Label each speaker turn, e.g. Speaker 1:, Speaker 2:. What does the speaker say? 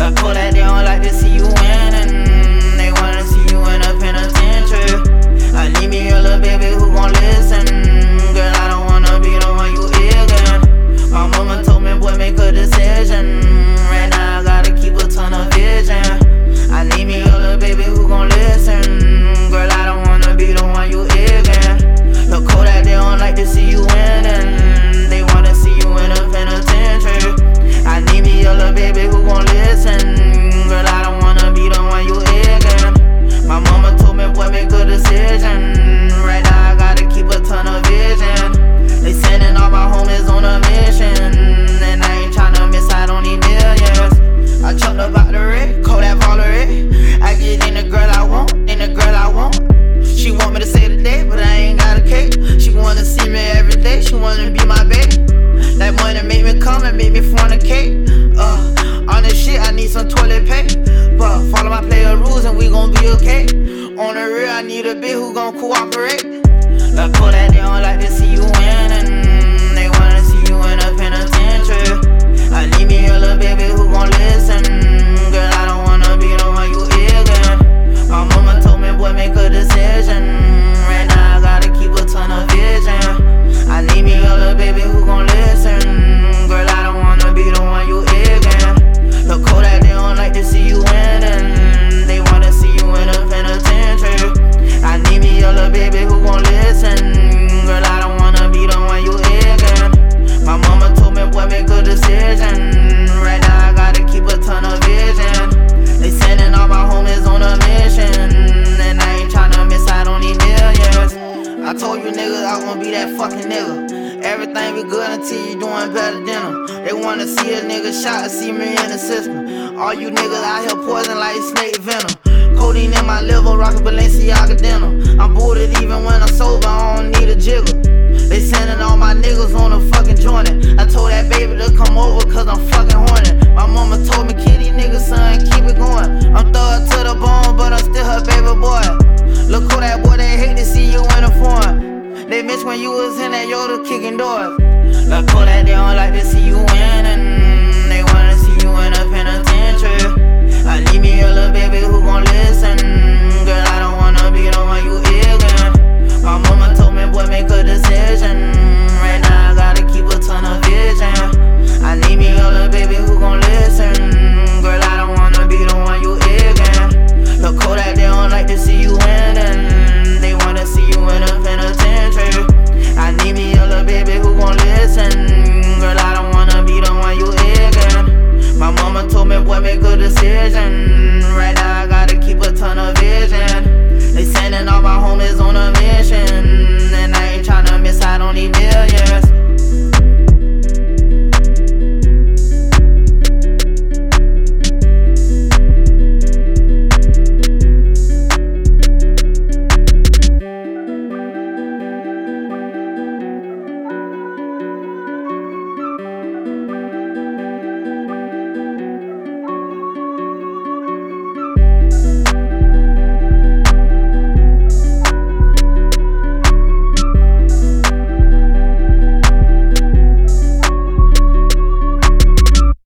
Speaker 1: Look, Kodak, they don't like to see you winning. They wanna see you in a penitentiary. I need me a little baby who gon' listen. Girl, I don't wanna be the one you ignorant. My mama told me, boy, make a decision. Right now I gotta keep a ton of vision. I need me a little baby who gon' listen. Girl, I don't wanna be the one you ignorant. Look, Kodak, they don't like to see you winning. They wanna see you in a penitentiary. I need me a little baby who gon' listen. Girl, I don't wanna be the one you ignorant. My mama told me, boy, make a decision. Right now I gotta keep a ton of vision. They sending all my homies on a mission, and I ain't tryna miss out on these millions. I chucked up out the red, Kodak Valerie. I get in the girl I want, in the girl I want. She want me to say today, but I ain't got a cake. She wanna see me every day, she wanna be my baby. That money make me come and make me fornicate. On this shit, I need some toilet paper. Follow my player rules and we gon' be okay. On the real, I need a bitch who gon' cooperate. Look, Kodak, they don't like to see you winning. They wanna see you in a penitentiary. I need me a little baby who gon' listen. Girl, I don't wanna be the one you ignorant. My mama told me, boy, make a decision. Right now I gotta keep a ton of vision. I need me a little baby who gon' listen. Girl, I don't wanna be the one you ignorant. Look, Kodak, they don't like to see you winning. They wanna see you in a penitentiary. I need me a little baby who gon' listen. Girl, I don't wanna be the one you ignorant. My mama told me, boy, make a decision. Right now I gotta keep a ton of vision. They sending all my homies on a mission, and I ain't tryna miss out on these millions. I told you niggas I gon' be that fucking nigga. Everything be good until you doing better than them. They wanna see a nigga shot, see me in the system. All you niggas out here poison like snake venom. Codeine in my liver, rockin' Balenciaga denim. I'm booted even when I'm sober, I don't need a jiggle. They sending all my niggas on a fucking joint. I told that baby to come over cause I'm fucking horny. My mama told me, kid, these niggas, son, keep it going. I'm thug to the bone, but I'm still her baby boy. Look, Kodak, boy, they hate to see you in a foreign. They miss when you was in that Yoda kicking doors. Look, Kodak, they don't like to see you winning. They wanna see you in a penitentiary. I need me a little baby who gon' listen. Girl, I don't wanna be the one you ignorant. My mama told me, boy, make a decision. Right now I gotta keep a ton of vision. I need me a little baby who gon' listen. Girl, I don't wanna be the one you ignorant. Look, Kodak, they don't like to see you winning. They wanna see you in a penitentiary. I need me a little baby who gon' listen. Girl, I don't wanna be the one you ignorant. My mama told me, boy, make a decision.